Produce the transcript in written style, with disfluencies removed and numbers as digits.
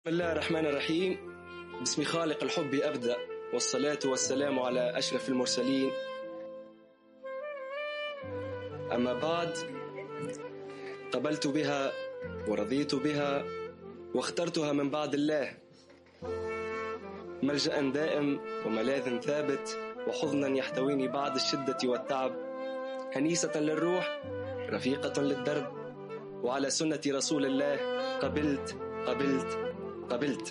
بسم الله الرحمن الرحيم. باسم خالق الحب أبدأ، والصلاة والسلام على أشرف المرسلين. أما بعد، قبلت بها ورضيت بها واخترتها من بعد الله، ملجأ دائم وملاذ ثابت وحضنا يحتويني بعد الشدة والتعب، أنيسة للروح رفيقة للدرب، وعلى سنة رسول الله قبلت قبلت قبلت.